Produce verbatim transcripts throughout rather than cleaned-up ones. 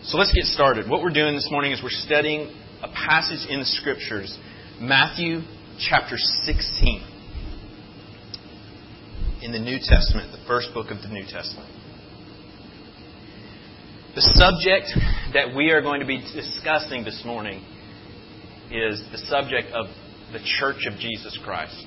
So let's get started. What we're doing this morning is we're studying a passage in the Scriptures, Matthew chapter sixteen, in the New Testament, the first book of the New Testament. The subject that we are going to be discussing this morning is the subject of the Church of Jesus Christ.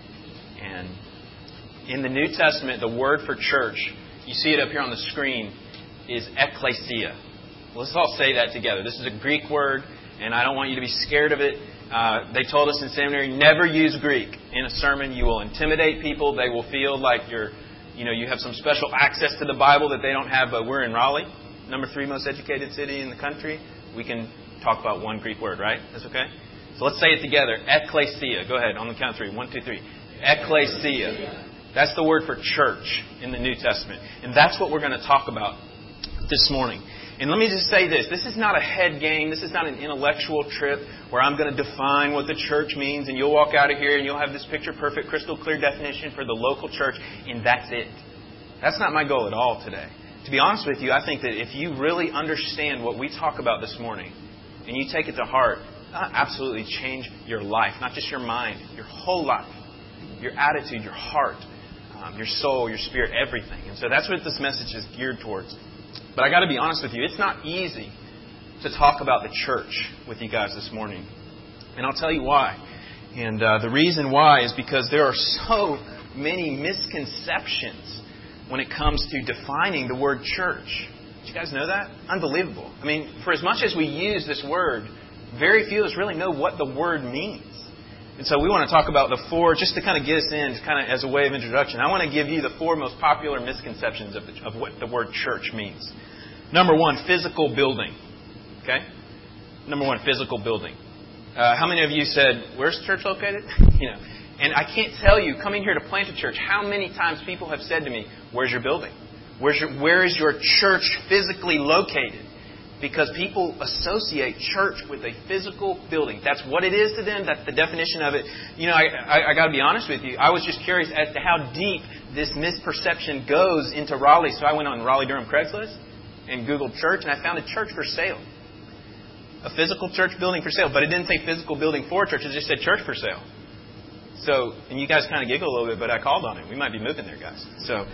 And in the New Testament, the word for church, you see it up here on the screen, is ekklesia. Let's all say that together. This is a Greek word, and I don't want you to be scared of it. Uh, they told us in seminary, never use Greek in a sermon. You will intimidate people. They will feel like you're, you know, you have some special access to the Bible that they don't have. But we're in Raleigh, number three most educated city in the country. We can talk about one Greek word, right? That's okay? So let's say it together. Ekklesia. Go ahead, on the count of three. One, two, three. Ekklesia. That's the word for church in the New Testament. And that's what we're going to talk about this morning. And let me just say this. This is not a head game. This is not an intellectual trip where I'm going to define what the church means and you'll walk out of here and you'll have this picture-perfect, crystal-clear definition for the local church and that's it. That's not my goal at all today. To be honest with you, I think that if you really understand what we talk about this morning and you take it to heart, that'll absolutely change your life. Not just your mind, your whole life. Your attitude, your heart, um, your soul, your spirit, everything. And so that's what this message is geared towards. But I got to be honest with you, it's not easy to talk about the church with you guys this morning. And I'll tell you why. And uh, the reason why is because there are so many misconceptions when it comes to defining the word church. Did you guys know that? Unbelievable. I mean, for as much as we use this word, very few of us really know what the word means. And so we want to talk about the four, just to kind of get us in, kind of as a way of introduction. I want to give you the four most popular misconceptions of, the, of what the word church means. Number one, physical building. Okay? Number one, physical building. Uh, how many of you said, where's the church located? you know, and I can't tell you, coming here to plant a church, how many times people have said to me, where's your building? Where's your, where is your church physically located? Because people associate church with a physical building. That's what it is to them. That's the definition of it. You know, I, I, I got to be honest with you. I was just curious as to how deep this misperception goes into Raleigh. So I went on Raleigh-Durham Craigslist and Googled church, and I found a church for sale. A physical church building for sale. But it didn't say physical building for church. It just said church for sale. So, and you guys kind of giggle a little bit, but I called on it. We might be moving there, guys. So,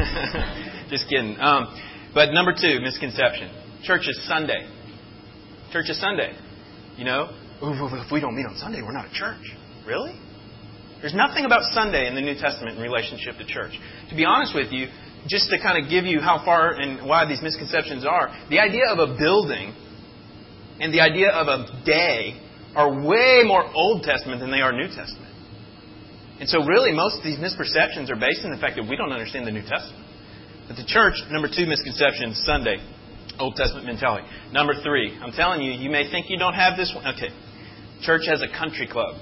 just kidding. Um, but number two, misconception. Church is Sunday. Church is Sunday. You know, if we don't meet on Sunday, we're not a church. Really? There's nothing about Sunday in the New Testament in relationship to church. To be honest with you, just to kind of give you how far and why these misconceptions are, the idea of a building and the idea of a day are way more Old Testament than they are New Testament. And so really most of these misperceptions are based on the fact that we don't understand the New Testament. But the church, number two misconception, Sunday. Old Testament mentality. Number three, I'm telling you, you may think you don't have this one. Okay. Church has a country club.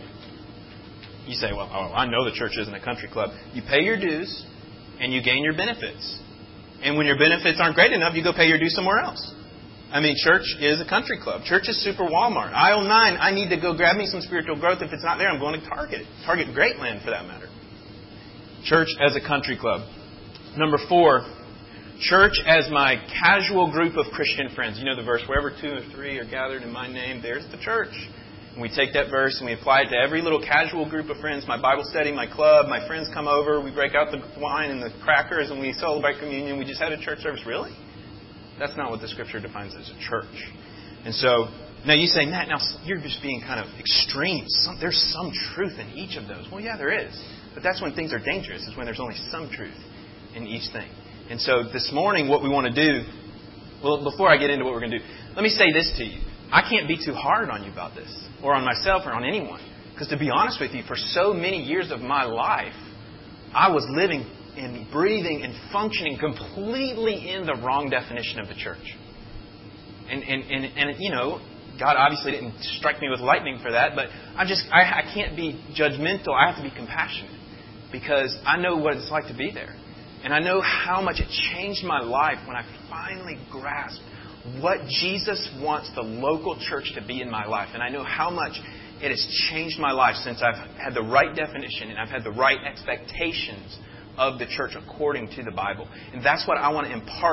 You say, well, oh, I know the church isn't a country club. You pay your dues and you gain your benefits. And when your benefits aren't great enough, you go pay your dues somewhere else. I mean, church is a country club. Church is super Walmart. Aisle nine, I need to go grab me some spiritual growth. If it's not there, I'm going to Target. Target Greatland, for that matter. Church as a country club. Number four, church as my casual group of Christian friends. You know the verse, wherever two or three are gathered in my name, there's the church. And we take that verse and we apply it to every little casual group of friends. My Bible study, my club, my friends come over. We break out the wine and the crackers and we celebrate communion. We just had a church service. Really? That's not what the Scripture defines as a church. And so, now you say, Matt, now you're just being kind of extreme. Some, there's some truth in each of those. Well, yeah, there is. But that's when things are dangerous, is when there's only some truth in each thing. And so this morning what we want to do, well, before I get into what we're going to do, let me say this to you. I can't be too hard on you about this, or on myself, or on anyone. Because to be honest with you, for so many years of my life, I was living and breathing and functioning completely in the wrong definition of the church. And, and, and, and you know, God obviously didn't strike me with lightning for that, but I just, I, I can't be judgmental. I have to be compassionate because I know what it's like to be there. And I know how much it changed my life when I finally grasped what Jesus wants the local church to be in my life. And I know how much it has changed my life since I've had the right definition and I've had the right expectations of the church according to the Bible. And that's what I want to impart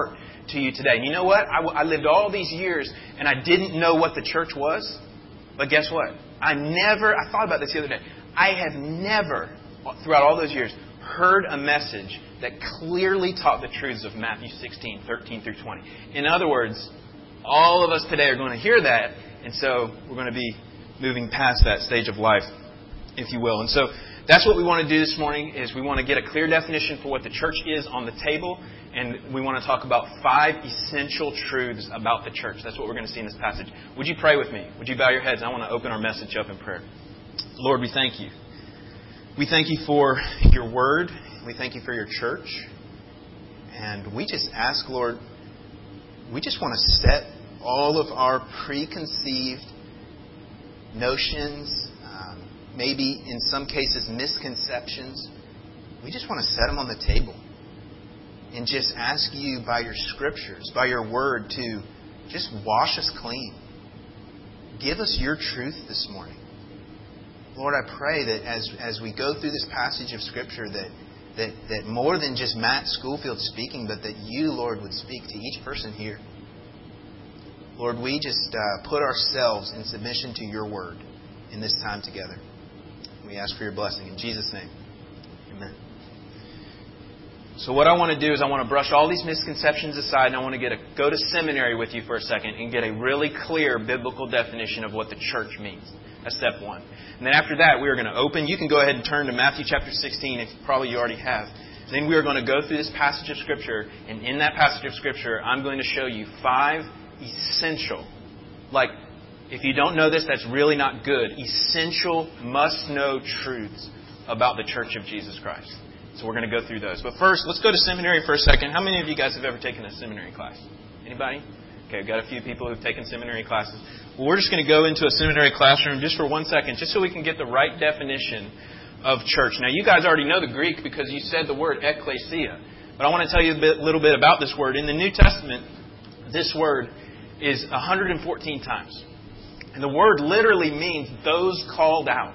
to you today. And you know what? I, I lived all these years and I didn't know what the church was. But guess what? I never, I thought about this the other day. I have never, throughout all those years, heard a message that clearly taught the truths of Matthew sixteen, thirteen through twenty. In other words, all of us today are going to hear that. And so we're going to be moving past that stage of life, if you will. And so that's what we want to do this morning, is we want to get a clear definition for what the church is on the table. And we want to talk about five essential truths about the church. That's what we're going to see in this passage. Would you pray with me? Would you bow your heads? I want to open our message up in prayer. Lord, we thank you. We thank you for your word. We thank you for your church. And we just ask, Lord, we just want to set all of our preconceived notions, um, maybe in some cases misconceptions. We just want to set them on the table and just ask you by your scriptures, by your word, to just wash us clean. Give us your truth this morning. Lord, I pray that as as we go through this passage of Scripture, that that, that more than just Matt Schoolfield speaking, but that you, Lord, would speak to each person here. Lord, we just uh, put ourselves in submission to your word in this time together. We ask for your blessing. In Jesus' name, amen. So what I want to do is I want to brush all these misconceptions aside, and I want to get a, go to seminary with you for a second and get a really clear biblical definition of what the church means. That's step one. And then after that, we are going to open. You can go ahead and turn to Matthew chapter sixteen, if probably you already have. Then we are going to go through this passage of Scripture, and in that passage of Scripture, I'm going to show you five essential, like, if you don't know this, that's really not good, essential, must-know truths about the Church of Jesus Christ. So we're going to go through those. But first, let's go to seminary for a second. How many of you guys have ever taken a seminary class? Anybody? Okay, we've got a few people who've taken seminary classes. Well, we're just going to go into a seminary classroom just for one second, just so we can get the right definition of church. Now, you guys already know the Greek because you said the word ekklesia. But I want to tell you a bit, little bit about this word. In the New Testament, this word is one hundred fourteen times. And the word literally means those called out.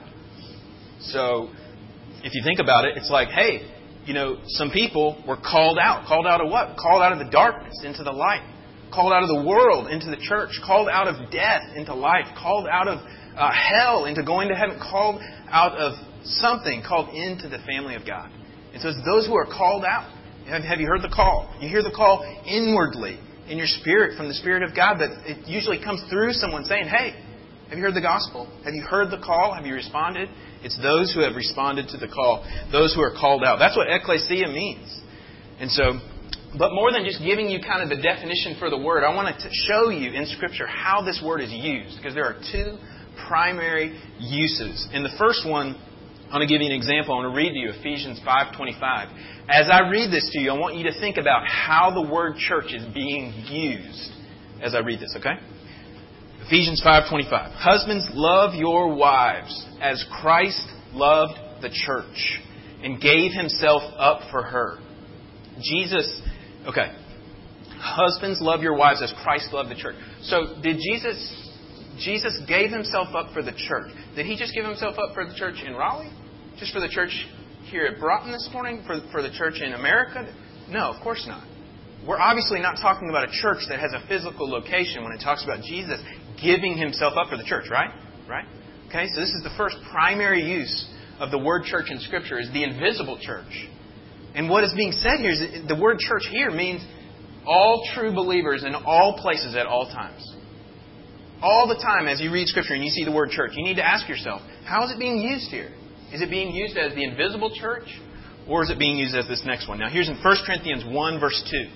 So, if you think about it, it's like, hey, you know, some people were called out. Called out of what? Called out of the darkness into the light. Called out of the world into the church. Called out of death into life. Called out of uh, hell into going to heaven. Called out of something. Called into the family of God. And so it's those who are called out. Have, have you heard the call? You hear the call inwardly in your spirit from the Spirit of God, but it usually comes through someone saying, hey, have you heard the gospel? Have you heard the call? Have you responded? It's those who have responded to the call. Those who are called out. That's what ekklesia means. And so, but more than just giving you kind of the definition for the word, I want to show you in Scripture how this word is used. Because there are two primary uses. And the first one, I want to give you an example. I want to read to you Ephesians five twenty-five. As I read this to you, I want you to think about how the word church is being used as I read this, okay? Ephesians five twenty-five. Husbands, love your wives as Christ loved the church and gave himself up for her. Jesus, okay. Husbands, love your wives as Christ loved the church. So did Jesus... Jesus gave himself up for the church. Did he just give himself up for the church in Raleigh? Just for the church here at Broughton this morning? For, for the church in America? No, of course not. We're obviously not talking about a church that has a physical location when it talks about Jesus giving himself up for the church, right? Right? Okay, so this is the first primary use of the word church in Scripture, is the invisible church. And what is being said here is that the word church here means all true believers in all places at all times. All the time as you read Scripture and you see the word church, you need to ask yourself, how is it being used here? Is it being used as the invisible church? Or is it being used as this next one? Now here's in First Corinthians one verse two.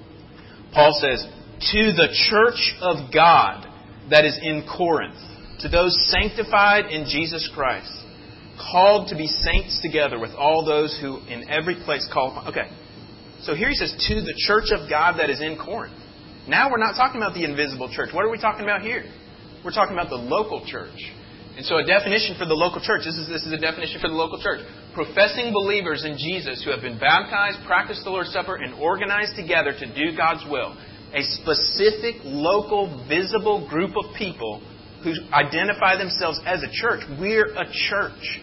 Paul says, to the church of God that is in Corinth, to those sanctified in Jesus Christ, called to be saints together with all those who in every place call upon. Okay, so here he says, to the church of God that is in Corinth. Now we're not talking about the invisible church. What are we talking about here? We're talking about the local church. And so a definition for the local church, this is, this is a definition for the local church. Professing believers in Jesus who have been baptized, practiced the Lord's Supper, and organized together to do God's will. A specific, local, visible group of people who identify themselves as a church. We're a church.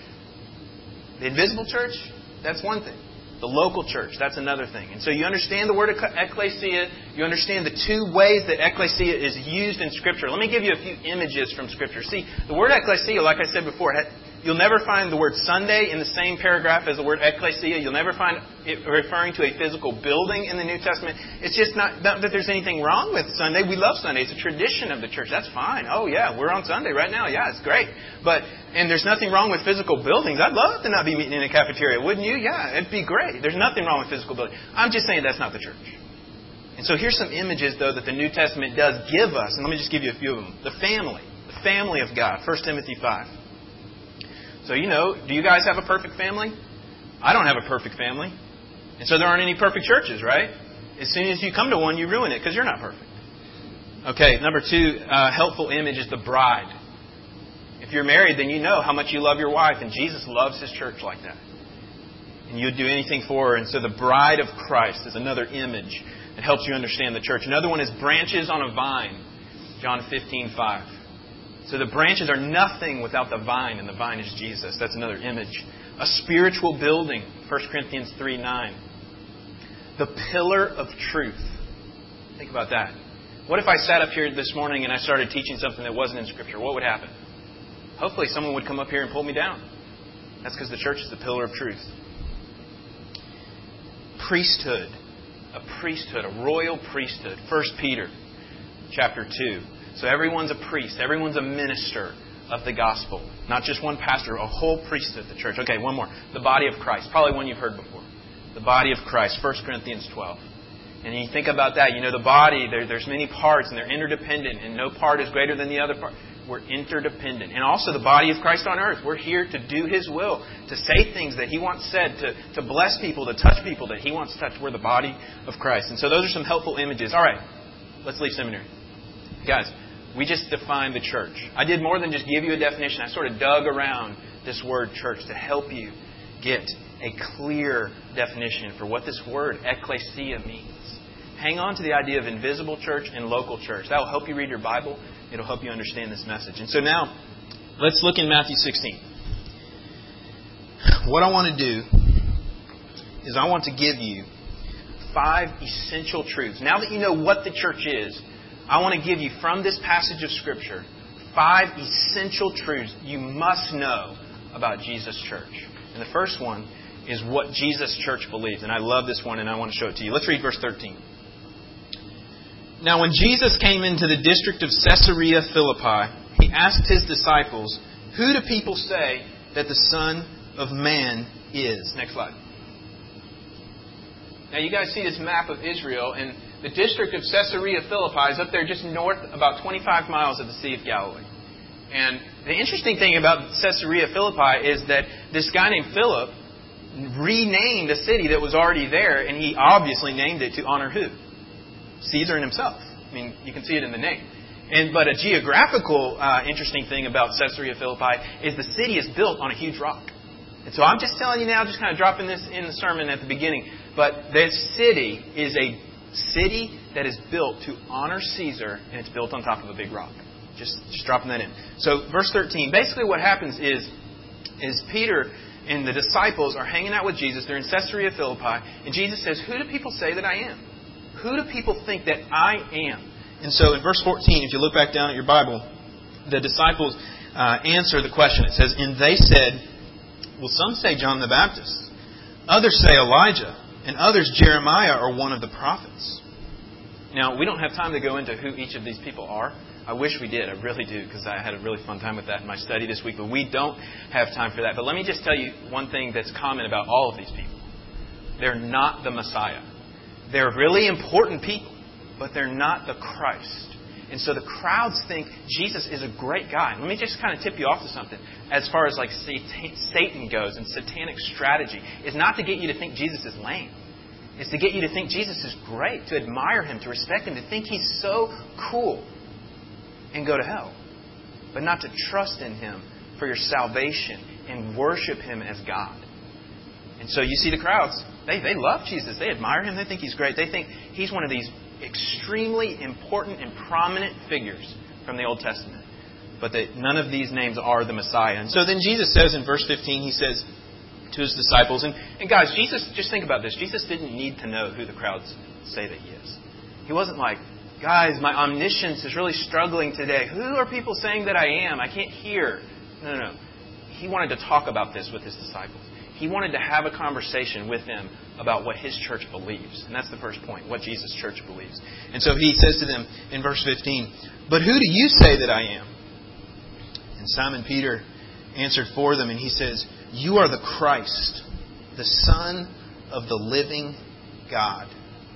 The invisible church, that's one thing. The local church, that's another thing. And so you understand the word ekklesia. You understand the two ways that ecclesia is used in Scripture. Let me give you a few images from Scripture. See, the word ecclesia, like I said before, you'll never find the word Sunday in the same paragraph as the word ecclesia. You'll never find it referring to a physical building in the New Testament. It's just not, not that there's anything wrong with Sunday. We love Sunday. It's a tradition of the church. That's fine. Oh, yeah, we're on Sunday right now. Yeah, it's great. But and there's nothing wrong with physical buildings. I'd love to not be meeting in a cafeteria, wouldn't you? Yeah, it'd be great. There's nothing wrong with physical buildings. I'm just saying that's not the church. And so here's some images, though, that the New Testament does give us. And let me just give you a few of them. The family. The family of God. First Timothy five. So, you know, do you guys have a perfect family? I don't have a perfect family. And so there aren't any perfect churches, right? As soon as you come to one, you ruin it because you're not perfect. Okay, number two, uh, helpful image is the bride. If you're married, then you know how much you love your wife. And Jesus loves His church like that. And you'd do anything for her. And so the bride of Christ is another image that helps you understand the church. Another one is branches on a vine. John fifteen five. So the branches are nothing without the vine, and the vine is Jesus. That's another image. A spiritual building. First Corinthians three nine. The pillar of truth. Think about that. What if I sat up here this morning and I started teaching something that wasn't in Scripture? What would happen? Hopefully someone would come up here and pull me down. That's because the church is the pillar of truth. Priesthood. A priesthood, a royal priesthood. First Peter chapter two. So everyone's a priest. Everyone's a minister of the gospel. Not just one pastor, a whole priesthood of the church. Okay, one more. The body of Christ. Probably one you've heard before. The body of Christ. First Corinthians twelve. And you think about that. You know, the body, there, there's many parts and they're interdependent. And no part is greater than the other part. We're interdependent. And also the body of Christ on earth. We're here to do His will. To say things that He wants said. To, to bless people. To touch people that He wants to touch. We're the body of Christ. And so those are some helpful images. All right. Let's leave seminary. Guys, we just defined the church. I did more than just give you a definition. I sort of dug around this word church to help you get a clear definition for what this word ecclesia means. Hang on to the idea of invisible church and local church. That will help you read your Bible. It'll help you understand this message. And so now, let's look in Matthew sixteen. What I want to do is I want to give you five essential truths. Now that you know what the church is, I want to give you from this passage of Scripture five essential truths you must know about Jesus' church. And the first one is what Jesus' church believes. And I love this one and I want to show it to you. Let's read verse thirteen. Now when Jesus came into the district of Caesarea Philippi, He asked His disciples, "Who do people say that the Son of Man is?" Next slide. Now you guys see this map of Israel, and the district of Caesarea Philippi is up there just north, about twenty-five miles of the Sea of Galilee. And the interesting thing about Caesarea Philippi is that this guy named Philip renamed a city that was already there, and he obviously named it to honor who? Caesar and himself. I mean, you can see it in the name. And but a geographical uh, interesting thing about Caesarea Philippi is the city is built on a huge rock. And so I'm just telling you now, just kind of dropping this in the sermon at the beginning. But this city is a city that is built to honor Caesar, and it's built on top of a big rock. Just, just dropping that in. So verse thirteen, basically what happens is, is Peter and the disciples are hanging out with Jesus. They're in Caesarea Philippi. And Jesus says, "Who do people say that I am? Who do people think that I am?" And so in verse fourteen, if you look back down at your Bible, the disciples uh, answer the question. It says, "And they said, well, some say John the Baptist. Others say Elijah. And others Jeremiah or one of the prophets." Now, we don't have time to go into who each of these people are. I wish we did. I really do, because I had a really fun time with that in my study this week. But we don't have time for that. But let me just tell you one thing that's common about all of these people. They're not the Messiah. They're really important people, but they're not the Christ. And so the crowds think Jesus is a great guy. Let me just kind of tip you off to something. As far as like Satan goes and satanic strategy, is not to get you to think Jesus is lame. It's to get you to think Jesus is great, to admire Him, to respect Him, to think He's so cool and go to hell. But not to trust in Him for your salvation and worship Him as God. And so you see the crowds. They, they love Jesus. They admire Him. They think He's great. They think He's one of these extremely important and prominent figures from the Old Testament. But that none of these names are the Messiah. And so then Jesus says in verse fifteen, He says to His disciples, and, and guys, Jesus, just think about this. Jesus didn't need to know who the crowds say that He is. He wasn't like, guys, my omniscience is really struggling today. Who are people saying that I am? I can't hear. No, no, no. He wanted to talk about this with His disciples. He wanted to have a conversation with them about what His church believes. And that's the first point, what Jesus' church believes. And so He says to them in verse fifteen, "But who do you say that I am?" And Simon Peter answered for them, and he says, "You are the Christ, the Son of the living God."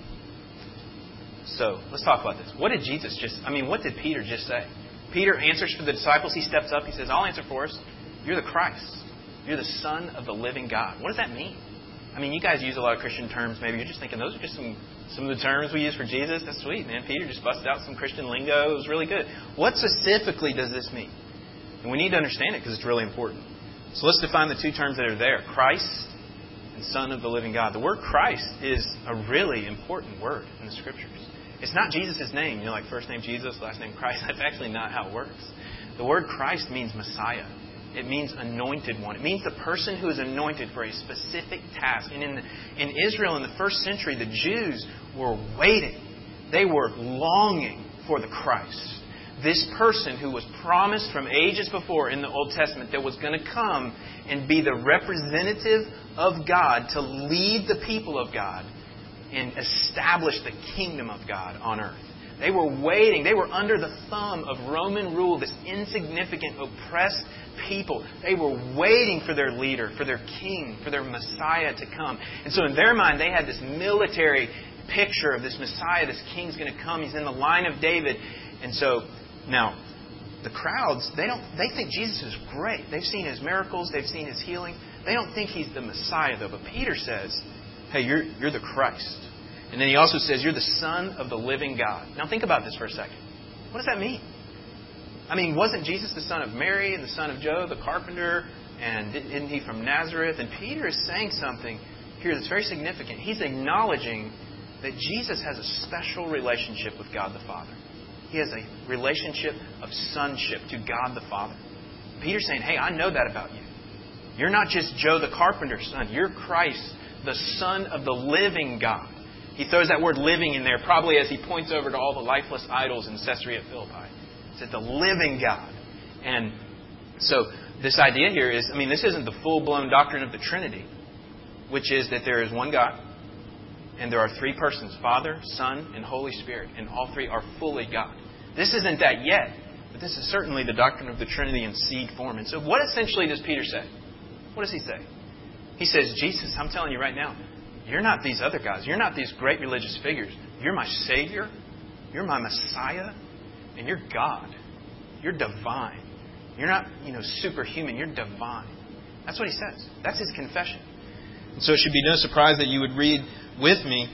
So, let's talk about this. What did Jesus just, I mean, what did Peter just say? Peter answers for the disciples. He steps up. He says, "I'll answer for us. You're the Christ. You're the Son of the living God." What does that mean? I mean, you guys use a lot of Christian terms. Maybe you're just thinking, those are just some, some of the terms we use for Jesus. That's sweet, man. Peter just busted out some Christian lingo. It was really good. What specifically does this mean? And we need to understand it because it's really important. So let's define the two terms that are there. Christ and Son of the living God. The word Christ is a really important word in the Scriptures. It's not Jesus' name. You know, like first name Jesus, last name Christ. That's actually not how it works. The word Christ means Messiah. It means anointed one. It means the person who is anointed for a specific task. And in, the, in Israel in the first century, the Jews were waiting. They were longing for the Christ. This person who was promised from ages before in the Old Testament that was going to come and be the representative of God to lead the people of God and establish the kingdom of God on earth. They were waiting. They were under the thumb of Roman rule, this insignificant, oppressed people. They were waiting for their leader, for their king, for their Messiah to come. And so in their mind, they had this military picture of this Messiah, this king's going to come. He's in the line of David. And so now, the crowds, they don't they think Jesus is great. They've seen His miracles. They've seen His healing. They don't think He's the Messiah, though. But Peter says, hey, you're, you're the Christ. And then he also says, you're the Son of the living God. Now think about this for a second. What does that mean? I mean, wasn't Jesus the son of Mary and the son of Joe, the carpenter? And isn't He from Nazareth? And Peter is saying something here that's very significant. He's acknowledging that Jesus has a special relationship with God the Father. He has a relationship of sonship to God the Father. Peter's saying, hey, I know that about you. You're not just Joe the carpenter's son. You're Christ, the Son of the living God. He throws that word living in there probably as he points over to all the lifeless idols in Caesarea Philippi. He said the living God. And so this idea here is, I mean, this isn't the full-blown doctrine of the Trinity, which is that there is one God and there are three persons, Father, Son, and Holy Spirit. And all three are fully God. This isn't that yet, but this is certainly the doctrine of the Trinity in seed form. And so what essentially does Peter say? What does he say? He says, Jesus, I'm telling you right now, you're not these other guys. You're not these great religious figures. You're my Savior. You're my Messiah. And you're God. You're divine. You're not, you know, superhuman. You're divine. That's what he says. That's his confession. And so it should be no surprise that you would read with me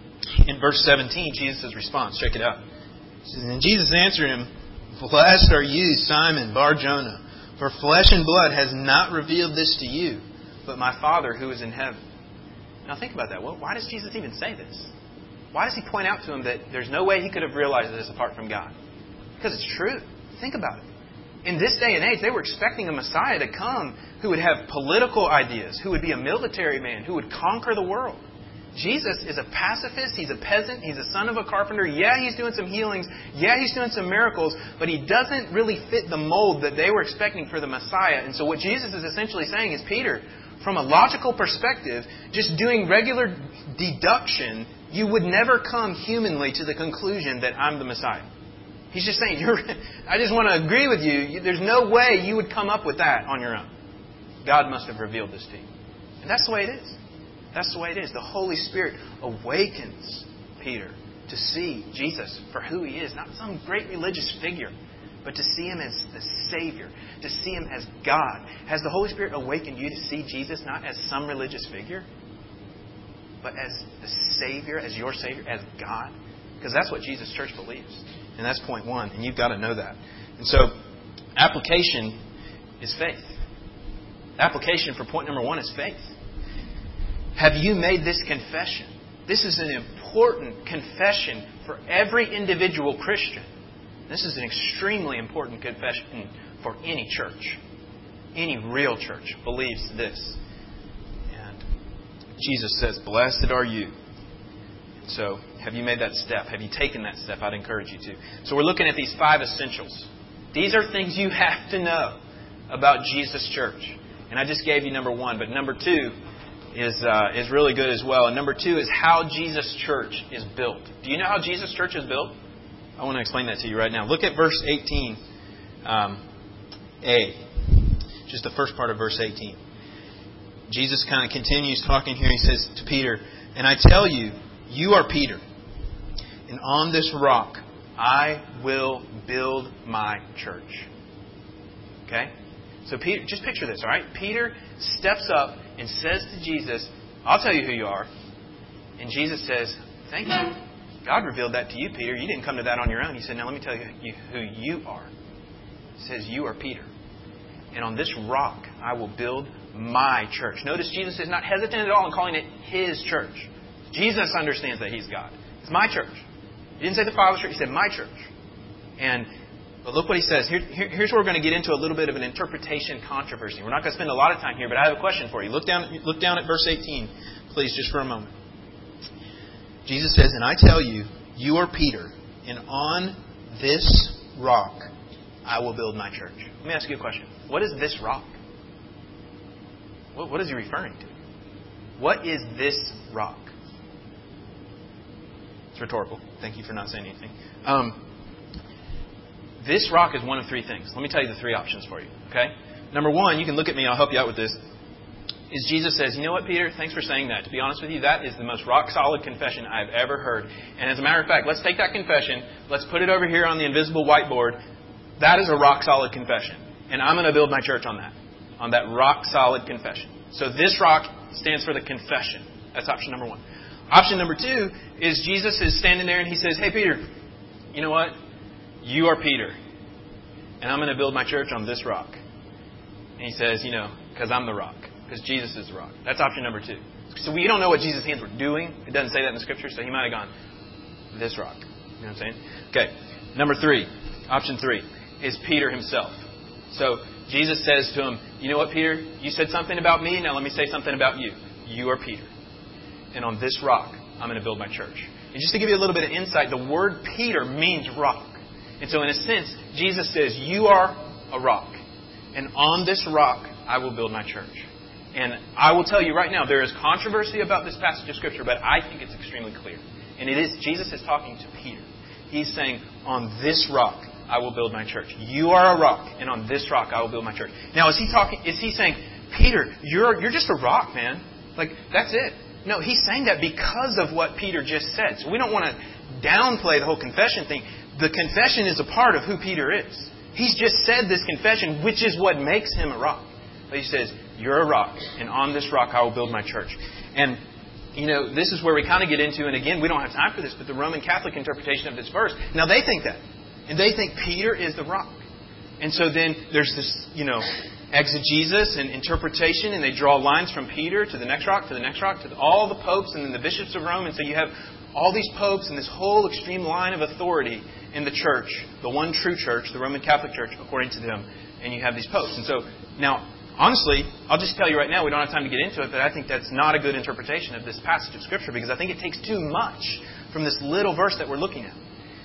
in verse seventeen, Jesus' response. Check it out. It says, and Jesus answered him, blessed are you, Simon Bar-Jonah, for flesh and blood has not revealed this to you, but my Father who is in heaven. Now think about that. Well, why does Jesus even say this? Why does He point out to him that there's no way he could have realized this apart from God? Because it's true. Think about it. In this day and age, they were expecting a Messiah to come who would have political ideas, who would be a military man, who would conquer the world. Jesus is a pacifist. He's a peasant. He's a son of a carpenter. Yeah, He's doing some healings. Yeah, He's doing some miracles. But He doesn't really fit the mold that they were expecting for the Messiah. And so what Jesus is essentially saying is, Peter, from a logical perspective, just doing regular deduction, you would never come humanly to the conclusion that I'm the Messiah. He's just saying, You're, I just want to agree with you. There's no way you would come up with that on your own. God must have revealed this to you. And that's the way it is. That's the way it is. The Holy Spirit awakens Peter to see Jesus for who He is. Not some great religious figure, but to see Him as the Savior. To see Him as God. Has the Holy Spirit awakened you to see Jesus not as some religious figure, but as the Savior, as your Savior, as God? Because that's what Jesus' church believes. And that's point one. And you've got to know that. And so, application is faith. Application for point number one is faith. Have you made this confession? This is an important confession for every individual Christian. This is an extremely important confession for any church. Any real church believes this. And Jesus says, blessed are you, So have you made that step? Have you taken that step? I'd encourage you to. So we're looking at these five essentials. These are things you have to know about Jesus Church. And I just gave you number one, but number two is uh, is really good as well. And number two is how Jesus Church is built. Do you know how Jesus Church is built? I want to explain that to you right now. Look at verse eighteen um, A. Just the first part of verse eighteen. Jesus kind of continues talking here. He says to Peter, "And I tell you, you are Peter, and on this rock I will build my church." Okay? So Peter, just picture this, all right? Peter steps up and says to Jesus, "I'll tell you who you are." And Jesus says, "Thank you. God revealed that to you, Peter. You didn't come to that on your own." He said, "Now let me tell you who you are." He says, "You are Peter. And on this rock I will build my church." Notice Jesus is not hesitant at all in calling it His church. Jesus understands that He's God. It's my church. He didn't say the Father's church. He said my church. And but look what He says. Here, here, here's where we're going to get into a little bit of an interpretation controversy. We're not going to spend a lot of time here, but I have a question for you. Look down, look down at verse eighteen, please, just for a moment. Jesus says, "And I tell you, you are Peter, and on this rock I will build my church." Let me ask you a question. What is this rock? What, what is He referring to? What is this rock? It's rhetorical. Thank you for not saying anything. Um, this rock is one of three things. Let me tell you the three options for you. Okay? Number one, you can look at me. I'll help you out with this. Is Jesus says, "You know what, Peter? Thanks for saying that. To be honest with you, that is the most rock-solid confession I've ever heard. And as a matter of fact, let's take that confession. Let's put it over here on the invisible whiteboard. That is a rock-solid confession. And I'm going to build my church on that. On that rock-solid confession." So this rock stands for the confession. That's option number one. Option number two is Jesus is standing there and He says, "Hey, Peter, you know what? You are Peter. And I'm going to build my church on this rock." And He says, you know, because I'm the rock. Because Jesus is the rock. That's option number two. So we don't know what Jesus' hands were doing. It doesn't say that in the Scripture. So He might have gone, this rock. You know what I'm saying? Okay. Number three. Option three is Peter himself. So Jesus says to him, "You know what, Peter? You said something about me. Now let me say something about you. You are Peter. And on this rock, I'm going to build my church." And just to give you a little bit of insight, the word Peter means rock. And so in a sense, Jesus says, "You are a rock. And on this rock, I will build my church." And I will tell you right now, there is controversy about this passage of Scripture, but I think it's extremely clear. And it is, Jesus is talking to Peter. He's saying, "On this rock, I will build my church. You are a rock, and on this rock, I will build my church." Now, is he talking? Is he saying, "Peter, you're you're just a rock, man. Like, that's it"? No, he's saying that because of what Peter just said. So we don't want to downplay the whole confession thing. The confession is a part of who Peter is. He's just said this confession, which is what makes him a rock. But he says, "You're a rock, and on this rock I will build my church." And, you know, this is where we kind of get into, and again, we don't have time for this, but the Roman Catholic interpretation of this verse. Now, they think that. And they think Peter is the rock. And so then there's this, you know, exegesis and interpretation, and they draw lines from Peter to the next rock, to the next rock, to all the popes and then the bishops of Rome. And so you have all these popes and this whole extreme line of authority in the church, the one true church, the Roman Catholic Church, according to them. And you have these popes. And so now, honestly, I'll just tell you right now, we don't have time to get into it, but I think that's not a good interpretation of this passage of Scripture, because I think it takes too much from this little verse that we're looking at.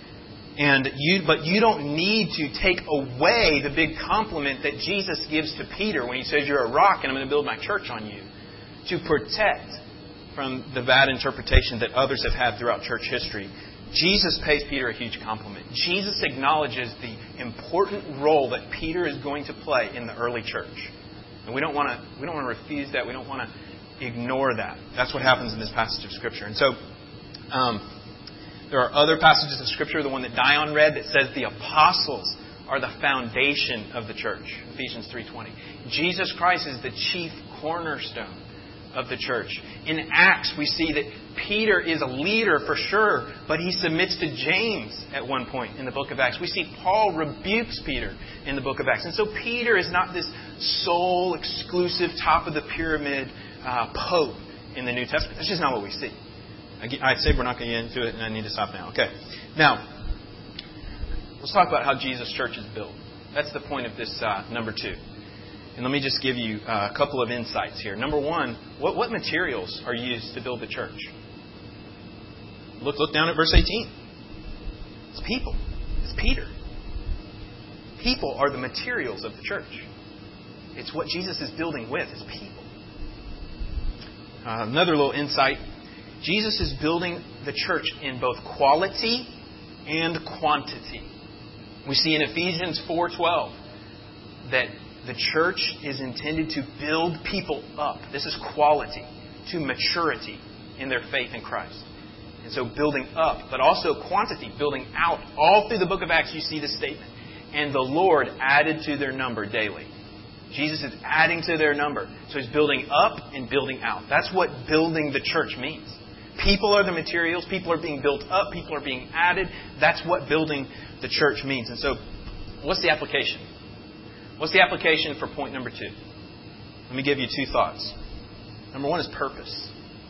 And you, but you don't need to take away the big compliment that Jesus gives to Peter when He says, "You're a rock and I'm going to build my church on you," to protect from the bad interpretation that others have had throughout church history. Jesus pays Peter a huge compliment. Jesus acknowledges the important role that Peter is going to play in the early church. And we don't want to we don't want to refuse that. We don't want to ignore that. That's what happens in this passage of Scripture. And so um, there are other passages of Scripture, the one that Dion read, that says the apostles are the foundation of the church. Ephesians three twenty. Jesus Christ is the chief cornerstone of the church. In Acts, we see that Peter is a leader for sure, but he submits to James at one point in the book of Acts. We see Paul rebukes Peter in the book of Acts. And so Peter is not this sole, exclusive, top of the pyramid uh, pope in the New Testament. That's just not what we see. I said we're not going to get into it, and I need to stop now. Okay. Now, let's talk about how Jesus' church is built. That's the point of this uh, number two. And let me just give you uh, a couple of insights here. Number one, what, what materials are used to build the church? Look, look down at verse eighteen. It's people. It's Peter. People are the materials of the church. It's what Jesus is building with, is people. Uh, another little insight. Jesus is building the church in both quality and quantity. We see in Ephesians four twelve that the church is intended to build people up. This is quality, to maturity in their faith in Christ. And so building up, but also quantity, building out. All through the book of Acts you see this statement. And the Lord added to their number daily. Jesus is adding to their number. So He's building up and building out. That's what building the church means. People are the materials. People are being built up. People are being added. That's what building the church means. And so, what's the application? What's the application for point number two? Let me give you two thoughts. Number one is purpose.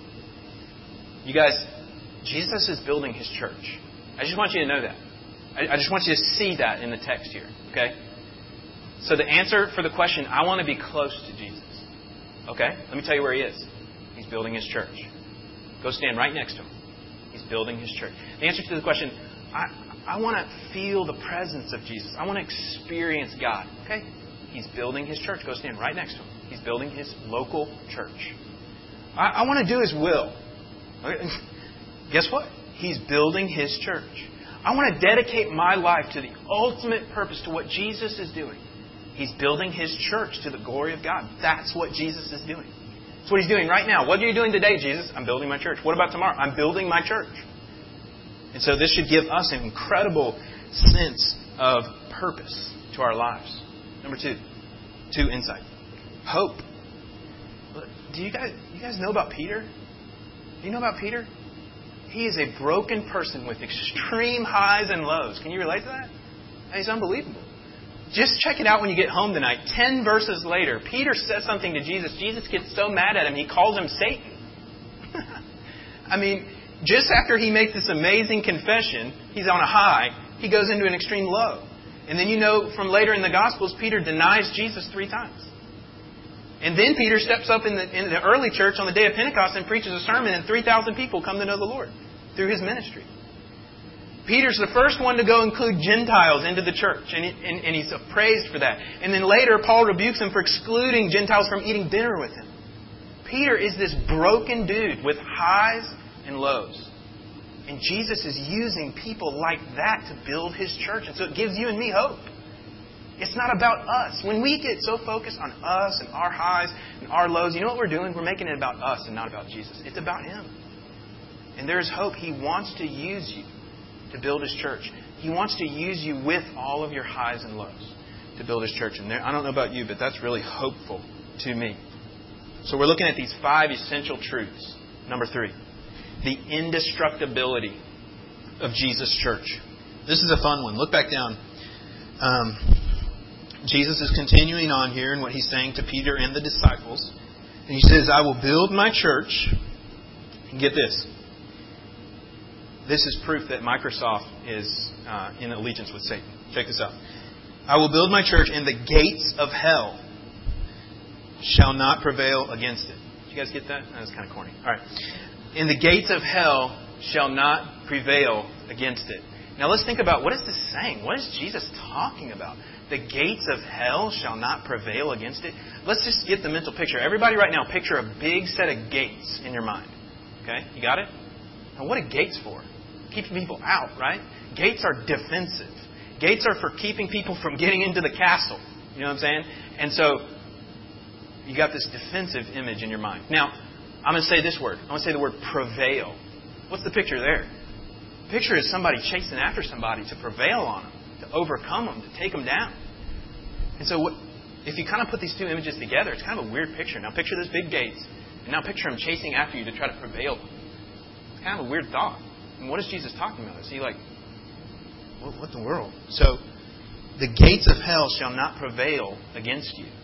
You guys, Jesus is building His church. I just want you to know that. I just want you to see that in the text here. Okay? So the answer for the question, I want to be close to Jesus. Okay? Let me tell you where He is. He's building His church. Go stand right next to Him. He's building His church. The answer to the question, I, I want to feel the presence of Jesus. I want to experience God. Okay? He's building His church. Go stand right next to Him. He's building His local church. I, I want to do His will. Okay? Guess what? He's building His church. I want to dedicate my life to the ultimate purpose, to what Jesus is doing. He's building His church to the glory of God. That's what Jesus is doing. That's what He's doing right now. What are you doing today, Jesus? I'm building my church. What about tomorrow? I'm building my church. And so this should give us an incredible sense of purpose to our lives. Number two, two insight. Hope. Do you guys, you guys know about Peter? Do you know about Peter? He is a broken person with extreme highs and lows. Can you relate to that? He's unbelievable. Just check it out when you get home tonight. Ten verses later, Peter says something to Jesus. Jesus gets so mad at him, he calls him Satan. I mean, just after he makes this amazing confession, he's on a high, he goes into an extreme low. And then you know from later in the Gospels, Peter denies Jesus three times. And then Peter steps up in the, in the early church on the day of Pentecost and preaches a sermon, and three thousand people come to know the Lord through his ministry. Peter's the first one to go include Gentiles into the church, and, he, and, and he's praised for that. And then later, Paul rebukes him for excluding Gentiles from eating dinner with him. Peter is this broken dude with highs and lows. And Jesus is using people like that to build His church. And so it gives you and me hope. It's not about us. When we get so focused on us and our highs and our lows, you know what we're doing? We're making it about us and not about Jesus. It's about Him. And there's hope. He wants to use you to build His church. He wants to use you with all of your highs and lows to build His church. And there, I don't know about you, but that's really hopeful to me. So we're looking at these five essential truths. Number three, the indestructibility of Jesus' church. This is a fun one. Look back down. Um, Jesus is continuing on here in what He's saying to Peter and the disciples. And He says, I will build my church. And get this. This is proof that Microsoft is uh, in allegiance with Satan. Check this out. I will build my church, and the gates of hell shall not prevail against it. Did you guys get that? That was kind of corny. All right. And the gates of hell shall not prevail against it. Now let's think about, what is this saying? What is Jesus talking about? The gates of hell shall not prevail against it. Let's just get the mental picture. Everybody right now, picture a big set of gates in your mind. Okay? You got it? Now what are gates for? Keeping people out, right? Gates are defensive. Gates are for keeping people from getting into the castle. You know what I'm saying? And so, you got this defensive image in your mind. Now, I'm going to say this word. I'm going to say the word prevail. What's the picture there? The picture is somebody chasing after somebody to prevail on them, to overcome them, to take them down. And so, what, if you kind of put these two images together, it's kind of a weird picture. Now, picture those big gates, and now picture them chasing after you to try to prevail. It's kind of a weird thought. And what is Jesus talking about? Is He like, what, what the world? So, the gates of hell shall not prevail against you.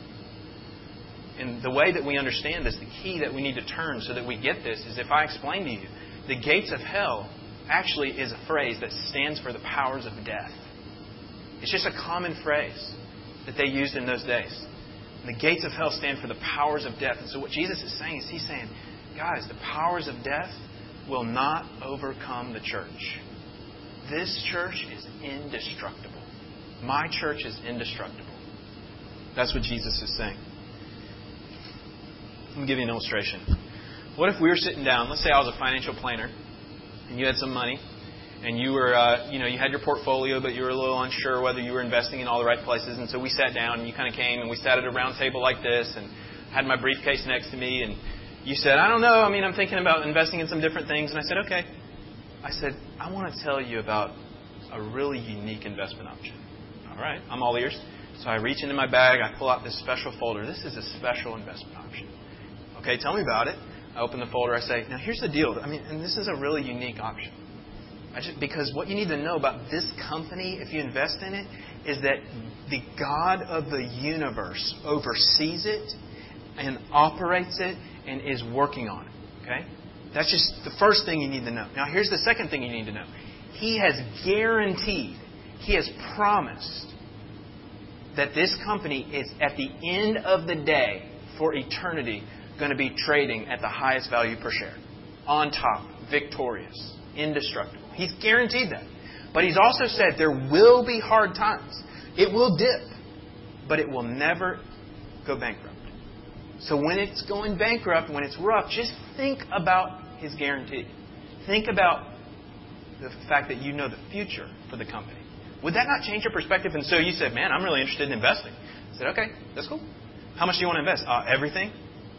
And the way that we understand this, the key that we need to turn so that we get this, is if I explain to you, the gates of hell actually is a phrase that stands for the powers of death. It's just a common phrase that they used in those days. And the gates of hell stand for the powers of death. And so what Jesus is saying is He's saying, guys, the powers of death, will not overcome the church. This church is indestructible. My church is indestructible. That's what Jesus is saying. Let me give you an illustration. What if we were sitting down, let's say I was a financial planner, and you had some money, and you were, uh, you know, you had your portfolio, but you were a little unsure whether you were investing in all the right places, and so we sat down, and you kind of came, and we sat at a round table like this, and had my briefcase next to me, and you said, I don't know, I mean, I'm thinking about investing in some different things, and I said, okay. I said, I want to tell you about a really unique investment option. All right, I'm all ears. So I reach into my bag, I pull out this special folder. This is a special investment option. Okay, tell me about it. I open the folder. I say, now here's the deal. I mean, and this is a really unique option. I just, because what you need to know about this company, if you invest in it, is that the God of the universe oversees it and operates it and is working on it. Okay? That's just the first thing you need to know. Now here's the second thing you need to know. He has guaranteed, He has promised that this company is at the end of the day, for eternity, going to be trading at the highest value per share. On top, victorious, indestructible. He's guaranteed that. But He's also said there will be hard times. It will dip, but it will never go bankrupt. So when it's going bankrupt, when it's rough, just think about His guarantee. Think about the fact that you know the future for the company. Would that not change your perspective? And so you said, man, I'm really interested in investing. I said, okay, that's cool. How much do you want to invest? Uh, everything.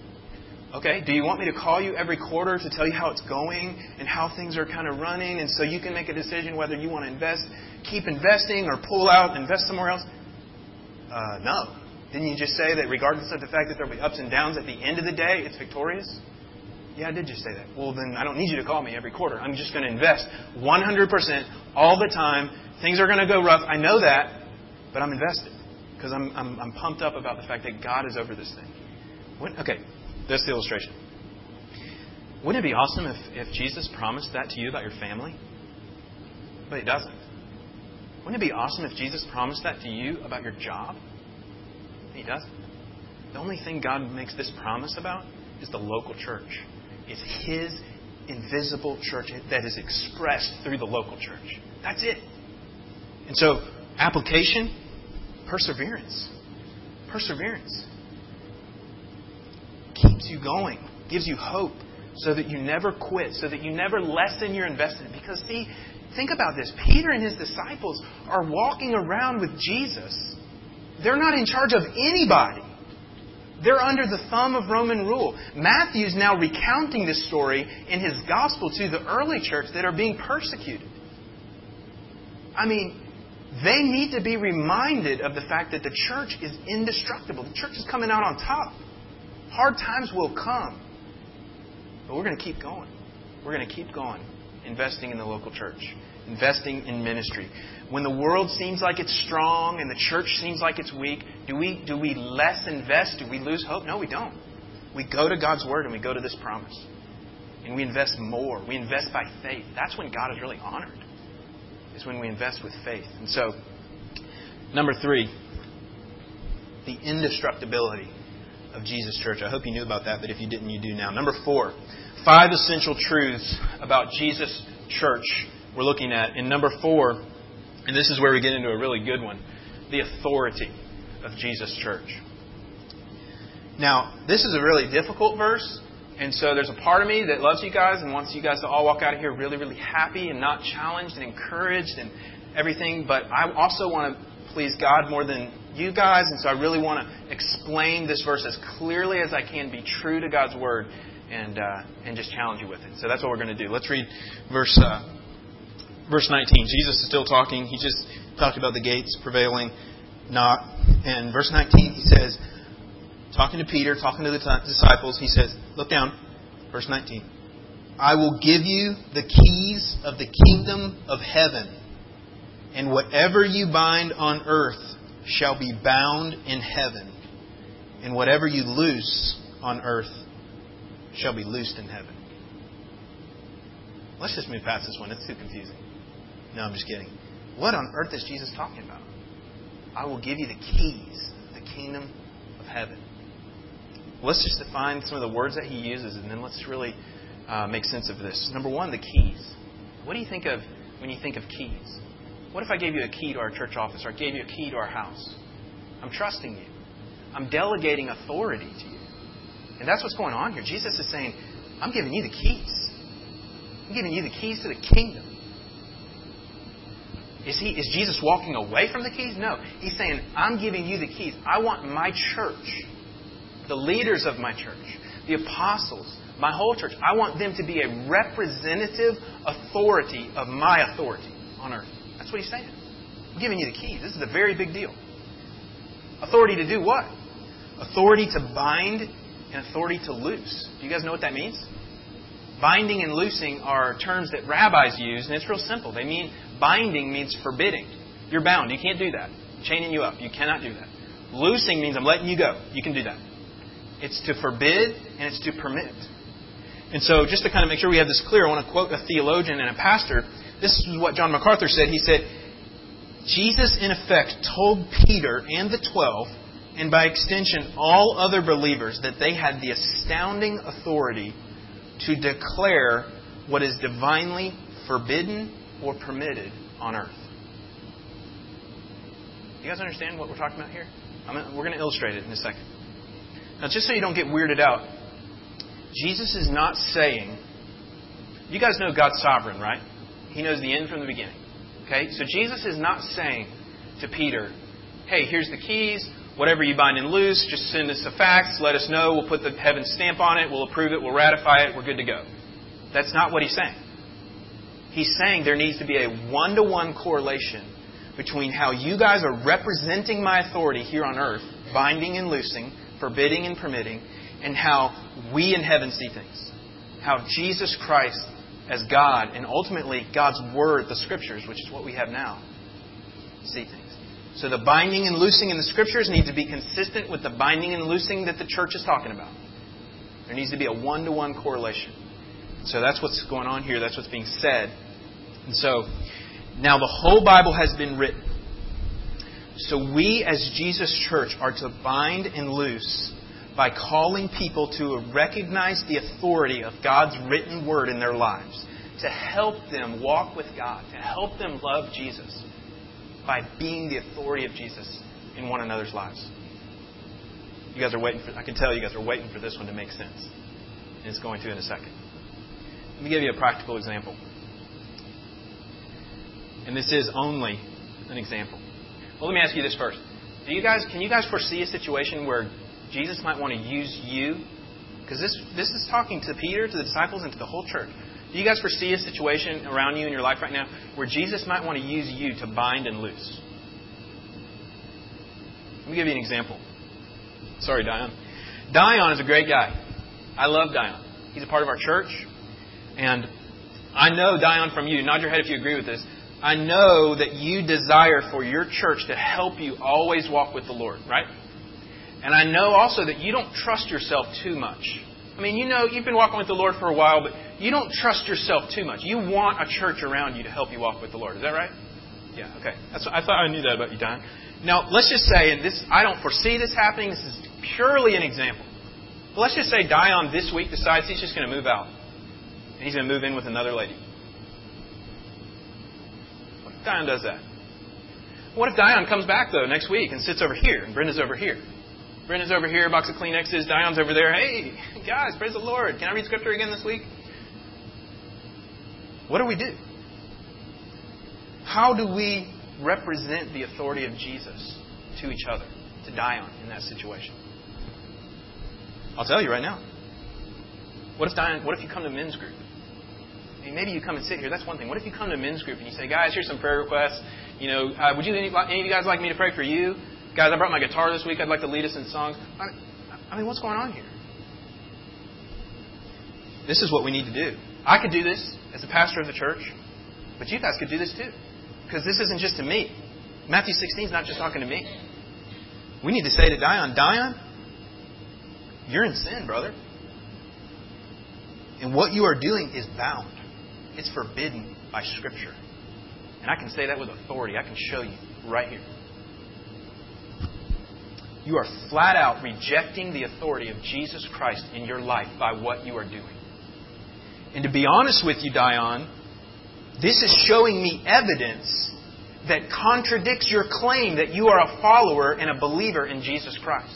Okay, do you want me to call you every quarter to tell you how it's going and how things are kind of running, and so you can make a decision whether you want to invest, keep investing, or pull out and invest somewhere else? Uh, no. Didn't you just say that regardless of the fact that there will be ups and downs, at the end of the day, it's victorious? Yeah, I did just say that. Well, then I don't need you to call me every quarter. I'm just going to invest one hundred percent all the time. Things are going to go rough. I know that, but I'm invested because I'm, I'm, I'm pumped up about the fact that God is over this thing. What, okay, that's the illustration. Wouldn't it be awesome if, if Jesus promised that to you about your family? But He doesn't. Wouldn't it be awesome if Jesus promised that to you about your job? He doesn't. The only thing God makes this promise about is the local church. It's His invisible church that is expressed through the local church. That's it. And so, application, perseverance. Perseverance. Keeps you going. Gives you hope so that you never quit. So that you never lessen your investment. Because see, think about this. Peter and his disciples are walking around with Jesus. They're not in charge of anybody. They're under the thumb of Roman rule. Matthew's now recounting this story in his gospel to the early church that are being persecuted. I mean, they need to be reminded of the fact that the church is indestructible. The church is coming out on top. Hard times will come. But we're going to keep going. We're going to keep going, investing in the local church, investing in ministry. When the world seems like it's strong and the church seems like it's weak, do we do we less invest? Do we lose hope? No, we don't. We go to God's Word and we go to this promise. And we invest more. We invest by faith. That's when God is really honored. Is when we invest with faith. And so, number three, the indestructibility of Jesus' church. I hope you knew about that, but if you didn't, you do now. Number four, five essential truths about Jesus' church we're looking at. And number four, and this is where we get into a really good one, the authority of Jesus' church. Now, this is a really difficult verse, and so there's a part of me that loves you guys and wants you guys to all walk out of here really, really happy and not challenged and encouraged and everything. But I also want to please God more than you guys, and so I really want to explain this verse as clearly as I can, be true to God's Word, and uh, and just challenge you with it. So that's what we're going to do. Let's read verse uh, verse nineteen. Jesus is still talking. He just talked about the gates prevailing not. And verse nineteen, he says, talking to Peter, talking to the t- disciples, he says, look down, verse nineteen. I will give you the keys of the kingdom of heaven, and whatever you bind on earth shall be bound in heaven, and whatever you loose on earth shall be loosed in heaven. Let's just move past this one. It's too confusing. No, I'm just kidding. What on earth is Jesus talking about? I will give you the keys of the kingdom of heaven. Let's just define some of the words that he uses, and then let's really uh, make sense of this. Number one, the keys. What do you think of when you think of keys? What if I gave you a key to our church office, or I gave you a key to our house? I'm trusting you. I'm delegating authority to you. And that's what's going on here. Jesus is saying, I'm giving you the keys. I'm giving you the keys to the kingdom. Is he? Is Jesus walking away from the keys? No. He's saying, I'm giving you the keys. I want my church, the leaders of my church, the apostles, my whole church, I want them to be a representative authority of my authority on earth. That's what he's saying. I'm giving you the keys. This is a very big deal. Authority to do what? Authority to bind and authority to loose. Do you guys know what that means? Binding and loosing are terms that rabbis use, and it's real simple. They mean, binding means forbidding. You're bound. You can't do that. I'm chaining you up. You cannot do that. Loosing means I'm letting you go. You can do that. It's to forbid and it's to permit. And so just to kind of make sure we have this clear, I want to quote a theologian and a pastor. This is what John MacArthur said. He said, Jesus, in effect, told Peter and the twelve, and by extension all other believers, that they had the astounding authority to declare what is divinely forbidden or permitted on earth. You guys understand what we're talking about here? I'm gonna, we're going to illustrate it in a second. Now, just so you don't get weirded out, Jesus is not saying... You guys know God's sovereign, right? He knows the end from the beginning. Okay? So Jesus is not saying to Peter, hey, here's the keys. Whatever you bind and loose, just send us a fax. Let us know. We'll put the heaven stamp on it. We'll approve it. We'll ratify it. We're good to go. That's not what he's saying. He's saying there needs to be a one-to-one correlation between how you guys are representing my authority here on earth, binding and loosing, forbidding and permitting, and how we in heaven see things. How Jesus Christ as God, and ultimately God's Word, the Scriptures, which is what we have now, see things. So the binding and loosing in the Scriptures need to be consistent with the binding and loosing that the church is talking about. There needs to be a one-to-one correlation. So that's what's going on here. That's what's being said. And so, now the whole Bible has been written. So we as Jesus Church are to bind and loose by calling people to recognize the authority of God's written Word in their lives. To help them walk with God. To help them love Jesus. By being the authority of Jesus in one another's lives. You guys are waiting for, I can tell you guys are waiting for this one to make sense. And it's going to in a second. Let me give you a practical example. And this is only an example. Well, let me ask you this first. Do you guys, can you guys foresee a situation where Jesus might want to use you? Because this, this is talking to Peter, to the disciples, and to the whole church. Do you guys foresee a situation around you in your life right now where Jesus might want to use you to bind and loose? Let me give you an example. Sorry, Dion. Dion is a great guy. I love Dion. He's a part of our church. And I know, Dion, from you, nod your head if you agree with this, I know that you desire for your church to help you always walk with the Lord, right? And I know also that you don't trust yourself too much. I mean, you know, you've been walking with the Lord for a while, but you don't trust yourself too much. You want a church around you to help you walk with the Lord. Is that right? Yeah, okay. That's, I thought I knew that about you, Don. Now, let's just say, and this I don't foresee this happening. This is purely an example. But let's just say Dion this week decides he's just going to move out. And he's going to move in with another lady. What if Dion does that? What if Dion comes back, though, next week and sits over here, and Brenda's over here? Brenda's over here, a box of Kleenexes. Dion's over there. Hey, guys, praise the Lord. Can I read Scripture again this week? What do we do? How do we represent the authority of Jesus to each other, to Dion in that situation? I'll tell you right now. What if Dion, what if you come to men's group? I mean, maybe you come and sit here. That's one thing. What if you come to men's group and you say, guys, here's some prayer requests. You know, uh, would you any, any of you guys like me to pray for you? Guys, I brought my guitar this week. I'd like to lead us in songs. I, I mean, what's going on here? This is what we need to do. I could do this as a pastor of the church, but you guys could do this too. Because this isn't just to me. Matthew sixteen is not just talking to me. We need to say to Dion, Dion, you're in sin, brother. And what you are doing is bound. It's forbidden by Scripture. And I can say that with authority. I can show you right here. You are flat out rejecting the authority of Jesus Christ in your life by what you are doing. And to be honest with you, Dion, this is showing me evidence that contradicts your claim that you are a follower and a believer in Jesus Christ.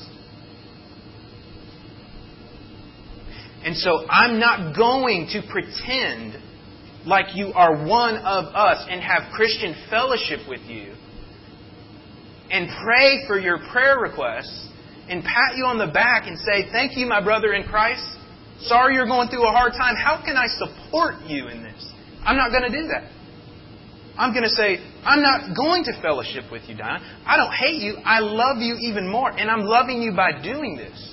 And so I'm not going to pretend like you are one of us and have Christian fellowship with you and pray for your prayer requests and pat you on the back and say, thank you, my brother in Christ. Sorry you're going through a hard time. How can I support you in this? I'm not going to do that. I'm going to say, I'm not going to fellowship with you, Dion. I don't hate you. I love you even more. And I'm loving you by doing this.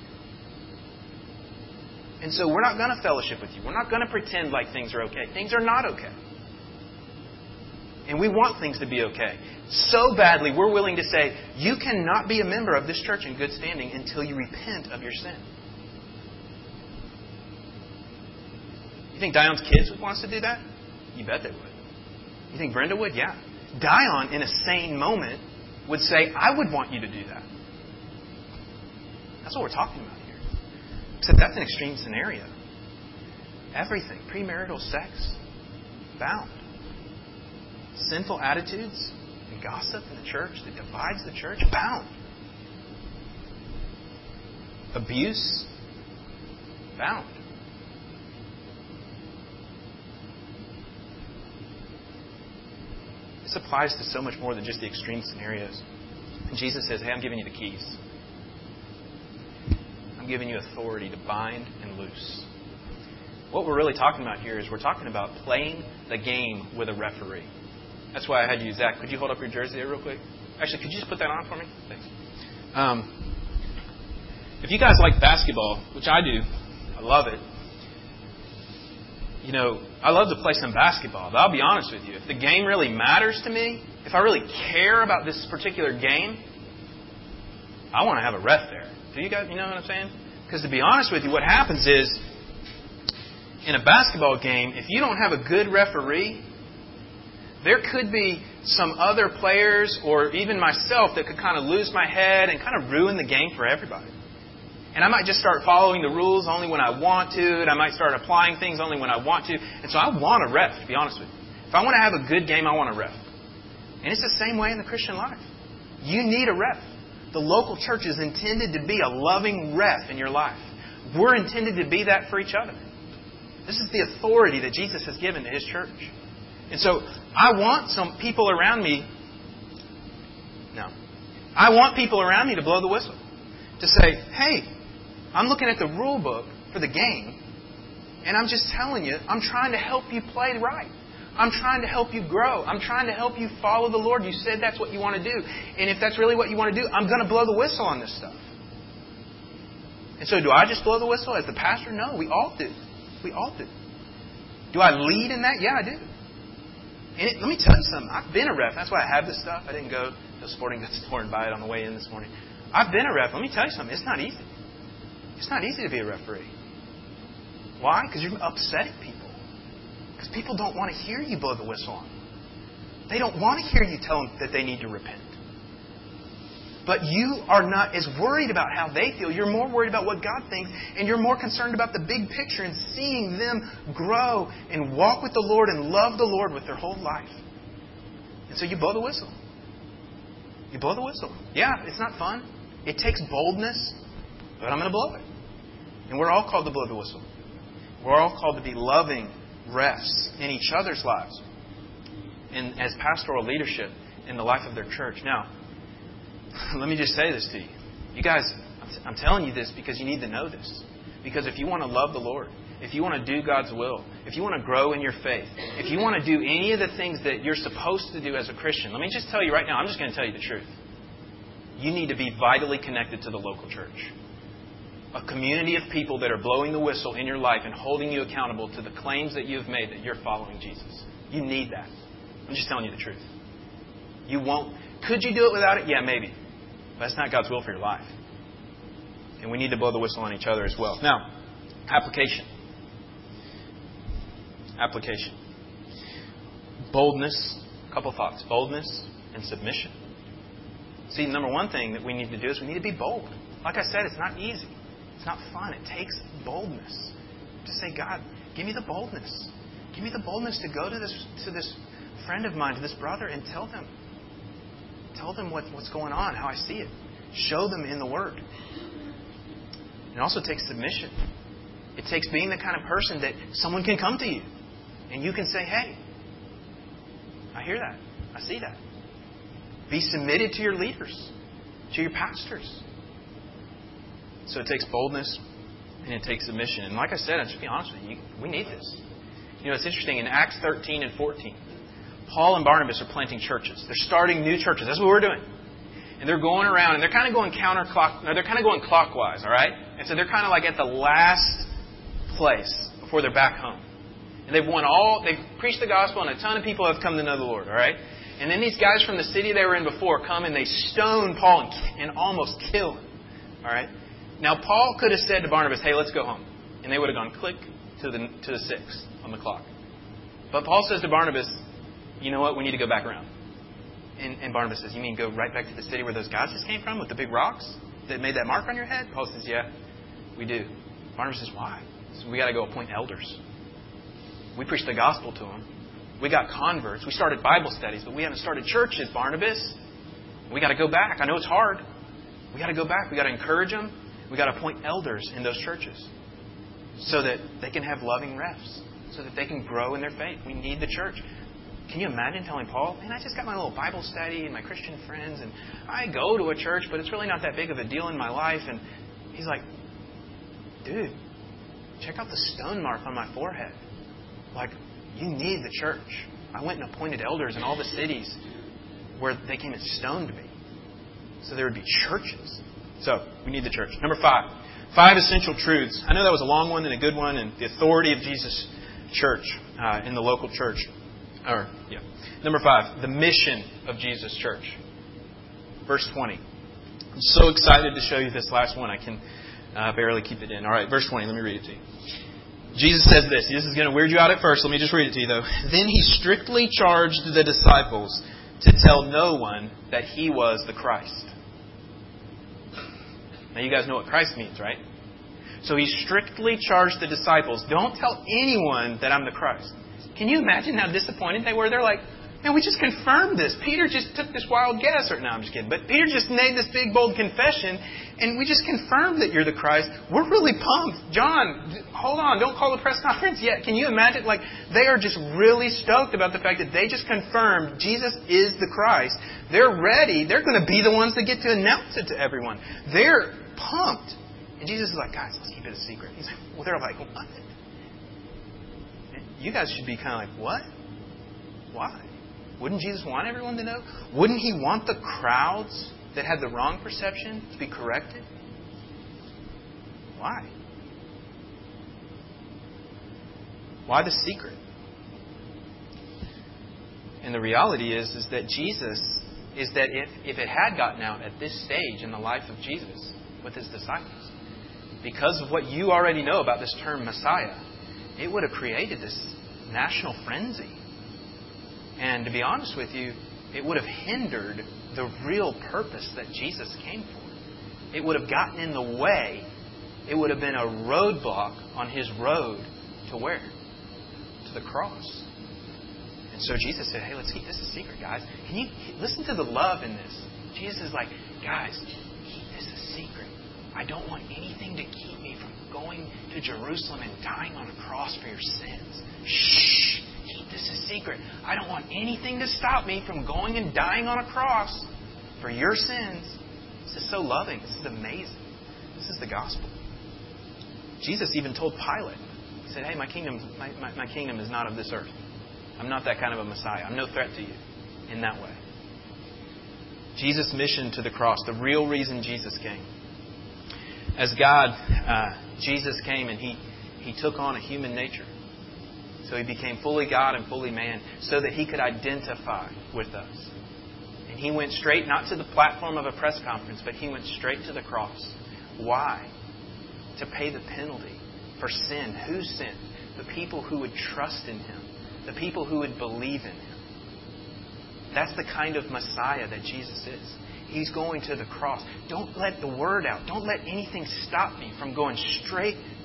And so we're not going to fellowship with you. We're not going to pretend like things are okay. Things are not okay. And we want things to be okay. So badly, we're willing to say, you cannot be a member of this church in good standing until you repent of your sin. You think Dion's kids would want us to do that? You bet they would. You think Brenda would? Yeah. Dion, in a sane moment, would say, I would want you to do that. That's what we're talking about here. Except that's an extreme scenario. Everything, premarital sex, bound. Sinful attitudes and gossip in the church that divides the church, bound. Abuse, bound. This applies to so much more than just the extreme scenarios. And Jesus says, hey, I'm giving you the keys. I'm giving you authority to bind and loose. What we're really talking about here is we're talking about playing the game with a referee. That's why I had you, Zach. Could you hold up your jersey there real quick? Actually, could you just put that on for me? Thanks. Um, if you guys like basketball, which I do, I love it. You know, I love to play some basketball, but I'll be honest with you. If the game really matters to me, if I really care about this particular game, I want to have a ref there. Do you guys, you know what I'm saying? Because to be honest with you, what happens is, in a basketball game, if you don't have a good referee, there could be some other players or even myself that could kind of lose my head and kind of ruin the game for everybody. And I might just start following the rules only when I want to, and I might start applying things only when I want to. And so I want a ref, to be honest with you. If I want to have a good game, I want a ref. And it's the same way in the Christian life. You need a ref. The local church is intended to be a loving ref in your life. We're intended to be that for each other. This is the authority that Jesus has given to His church. And so I want some people around me. No. I want people around me to blow the whistle. To say, hey, I'm looking at the rule book for the game, and I'm just telling you, I'm trying to help you play right. I'm trying to help you grow. I'm trying to help you follow the Lord. You said that's what you want to do. And if that's really what you want to do, I'm going to blow the whistle on this stuff. And so do I just blow the whistle as the pastor? No, we all do. We all do. Do I lead in that? Yeah, I do. And it, let me tell you something. I've been a ref. That's why I have this stuff. I didn't go to the sporting goods store and buy it on the way in this morning. I've been a ref. Let me tell you something. It's not easy. It's not easy to be a referee. Why? Because you're upsetting people. Because people don't want to hear you blow the whistle on them. They don't want to hear you tell them that they need to repent. But you are not as worried about how they feel. You're more worried about what God thinks. And you're more concerned about the big picture and seeing them grow and walk with the Lord and love the Lord with their whole life. And so you blow the whistle. You blow the whistle. Yeah, it's not fun. It takes boldness, but I'm going to blow it. And we're all called to blow the whistle. We're all called to be loving refs in each other's lives and as pastoral leadership in the life of their church. Now, let me just say this to you. You guys, I'm telling you this because you need to know this. Because if you want to love the Lord, if you want to do God's will, if you want to grow in your faith, if you want to do any of the things that you're supposed to do as a Christian, let me just tell you right now, I'm just going to tell you the truth. You need to be vitally connected to the local church. A community of people that are blowing the whistle in your life and holding you accountable to the claims that you've made that you're following Jesus. You need that. I'm just telling you the truth. You won't. Could you do it without it? Yeah, maybe. But that's not God's will for your life. And we need to blow the whistle on each other as well. Now, application. Application. Boldness. A couple thoughts. Boldness and submission. See, number one thing that we need to do is we need to be bold. Like I said, it's not easy. It's not fun. It takes boldness to say, God, Give me the boldness. Give me the boldness to go to this to this friend of mine, to this brother, and tell them. Tell them what, what's going on, how I see it. Show them in the Word. It also takes submission. It takes being the kind of person that someone can come to you and you can say, hey, I hear that. I see that. Be submitted to your leaders, to your pastors. So it takes boldness and it takes submission. And like I said, I'll just be honest with you, we need this. You know, it's interesting. In Acts thirteen and fourteen, Paul and Barnabas are planting churches. They're starting new churches. That's what we're doing. And they're going around, and they're kind of going counterclock. No, they're kind of going clockwise, all right? And so they're kind of like at the last place before they're back home. And they've won all, they've preached the gospel, and a ton of people have come to know the Lord, all right? And then these guys from the city they were in before come and they stone Paul and, and almost kill him, all right? Now, Paul could have said to Barnabas, hey, let's go home. And they would have gone click to the to the six on the clock. But Paul says to Barnabas, you know what, we need to go back around. And, and Barnabas says, you mean go right back to the city where those guys just came from with the big rocks that made that mark on your head? Paul says, yeah, we do. Barnabas says, why? He says, we got to go appoint elders. We preached the gospel to them. We got converts. We started Bible studies, but we haven't started churches, Barnabas. We got to go back. I know it's hard. We got to go back. We got to encourage them. We got to appoint elders in those churches so that they can have loving refs, so that they can grow in their faith. We need the church. Can you imagine telling Paul, man, I just got my little Bible study and my Christian friends, and I go to a church, but it's really not that big of a deal in my life. And he's like, dude, check out the stone mark on my forehead. Like, you need the church. I went and appointed elders in all the cities where they came and stoned me. So there would be churches. So, we need the church. Number five. Five essential truths. I know that was a long one and a good one, and the authority of Jesus' church uh, in the local church. Or, yeah. Number five, the mission of Jesus' church. Verse twenty. I'm so excited to show you this last one. I can uh, barely keep it in. All right, verse twenty. Let me read it to you. Jesus says this. This is going to weird you out at first. Let me just read it to you, though. Then he strictly charged the disciples to tell no one that he was the Christ. Now, you guys know what Christ means, right? So he strictly charged the disciples, don't tell anyone that I'm the Christ. Can you imagine how disappointed they were? They're like, man, we just confirmed this. Peter just took this wild guess. Or, no, I'm just kidding. But Peter just made this big, bold confession, and we just confirmed that you're the Christ. We're really pumped. John, hold on. Don't call the press conference yet. Can you imagine? Like, they are just really stoked about the fact that they just confirmed Jesus is the Christ. They're ready. They're going to be the ones that get to announce it to everyone. They're pumped. And Jesus is like, guys, let's keep it a secret. He's like, well, they're like, what? You guys should be kind of like, what? Why? Wouldn't Jesus want everyone to know? Wouldn't He want the crowds that had the wrong perception to be corrected? Why? Why the secret? And the reality is, is that Jesus, is that if, if it had gotten out at this stage in the life of Jesus with His disciples, because of what you already know about this term Messiah, it would have created this national frenzy. And to be honest with you, it would have hindered the real purpose that Jesus came for. It would have gotten in the way. It would have been a roadblock on His road to where? To the cross. And so Jesus said, hey, let's keep this a secret, guys. Can you listen to the love in this? Jesus is like, guys, keep this a secret. I don't want anything to keep me from going to Jerusalem and dying on a cross for your sins. Shh! Keep this a secret. I don't want anything to stop me from going and dying on a cross for your sins. This is so loving. This is amazing. This is the gospel. Jesus even told Pilate, He said, hey, my kingdom, my, my, my kingdom is not of this earth. I'm not that kind of a Messiah. I'm no threat to you in that way. Jesus' mission to the cross, the real reason Jesus came. As God, uh, Jesus came and He, he took on a human nature. So He became fully God and fully man so that He could identify with us. And He went straight, not to the platform of a press conference, but He went straight to the cross. Why? To pay the penalty for sin. Whose sin? The people who would trust in Him. The people who would believe in Him. That's the kind of Messiah that Jesus is. He's going to the cross. Don't let the word out. Don't let anything stop me from going straight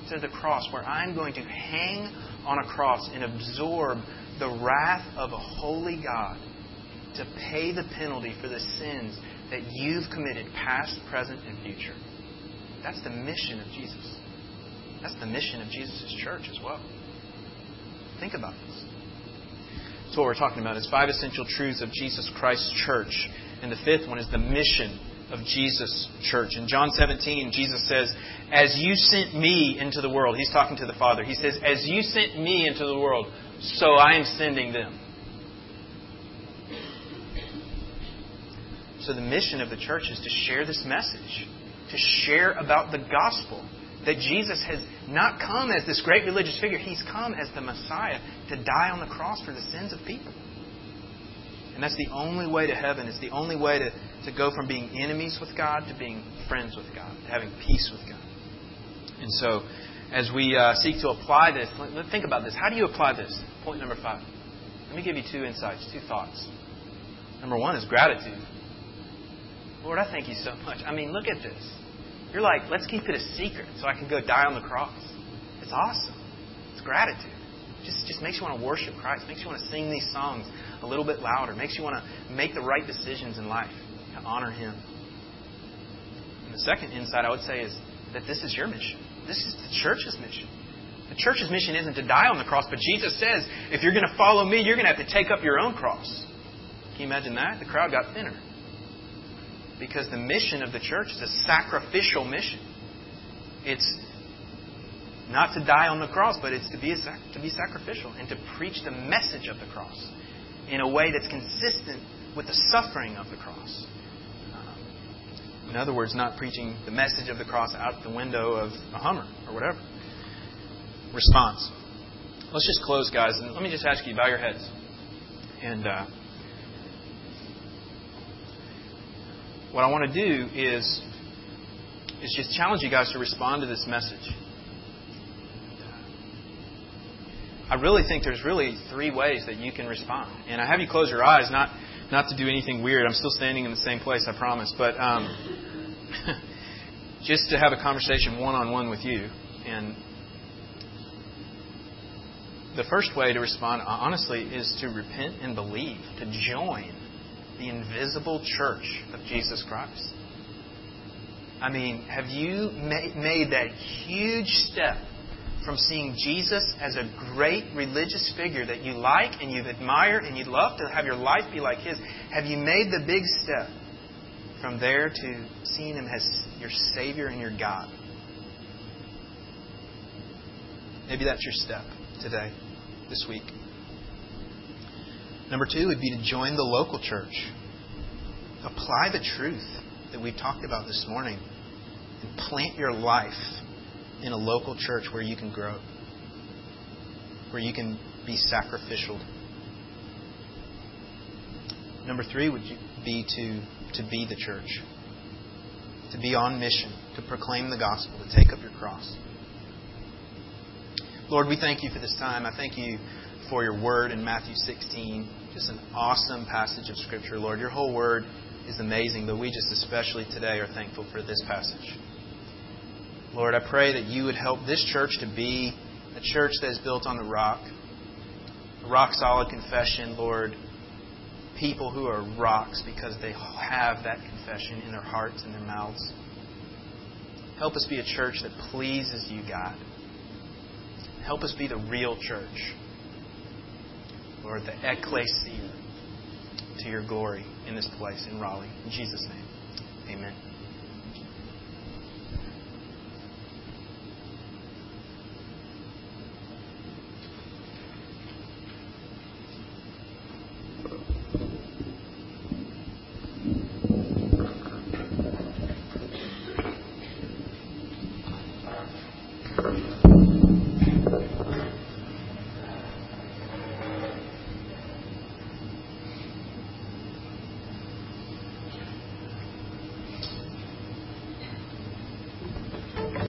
to the cross, where I'm going to hang on a cross and absorb the wrath of a holy God to pay the penalty for the sins that you've committed, past, present, and future. That's the mission of Jesus. That's the mission of Jesus' church as well. Think about this. That's what we're talking about. It's five essential truths of Jesus Christ's church. And the fifth one is the mission of Jesus' church. In John seventeen, Jesus says, as you sent me into the world, He's talking to the Father. He says, as you sent me into the world, so I am sending them. So the mission of the church is to share this message, to share about the gospel, that Jesus has not come as this great religious figure. He's come as the Messiah to die on the cross for the sins of people. And that's the only way to heaven. It's the only way to, to go from being enemies with God to being friends with God, to having peace with God. And so, as we uh, seek to apply this, let, let, think about this. How do you apply this? Point number five. Let me give you two insights, two thoughts. Number one is gratitude. Lord, I thank You so much. I mean, look at this. You're like, let's keep it a secret so I can go die on the cross. It's awesome. It's gratitude. Just, just makes you want to worship Christ. Makes you want to sing these songs a little bit louder. Makes you want to make the right decisions in life to honor Him. And the second insight I would say is that this is your mission. This is the church's mission. The church's mission isn't to die on the cross, but Jesus says, if you're going to follow Me, you're going to have to take up your own cross. Can you imagine that? The crowd got thinner. Because the mission of the church is a sacrificial mission. It's not to die on the cross, but it's to be a, to be sacrificial and to preach the message of the cross in a way that's consistent with the suffering of the cross. Um, in other words, not preaching the message of the cross out the window of a Hummer or whatever. Response. Let's just close, guys, and let me just ask you, bow your heads. And uh, what I want to do is, is just challenge you guys to respond to this message. I really think there's really three ways that you can respond. And I have you close your eyes, not not to do anything weird. I'm still standing in the same place, I promise. But um, just to have a conversation one-on-one with you. And the first way to respond, honestly, is to repent and believe, to join the invisible church of Jesus Christ. I mean, have you ma- made that huge step from seeing Jesus as a great religious figure that you like and you admire and you'd love to have your life be like His? Have you made the big step from there to seeing Him as your Savior and your God? Maybe that's your step today, this week. Number two would be to join the local church. Apply the truth that we've talked about this morning and plant your life in a local church where you can grow, where you can be sacrificial. Number three would be to, to be the church, to be on mission, to proclaim the gospel, to take up your cross. Lord, we thank You for this time. I thank You for Your word in Matthew sixteen. Just an awesome passage of Scripture, Lord. Your whole word is amazing, but we just especially today are thankful for this passage. Lord, I pray that You would help this church to be a church that is built on the rock, a rock-solid confession, Lord. People who are rocks because they have that confession in their hearts and their mouths. Help us be a church that pleases You, God. Help us be the real church. Lord, the ecclesia to Your glory in this place in Raleigh. In Jesus' name, amen.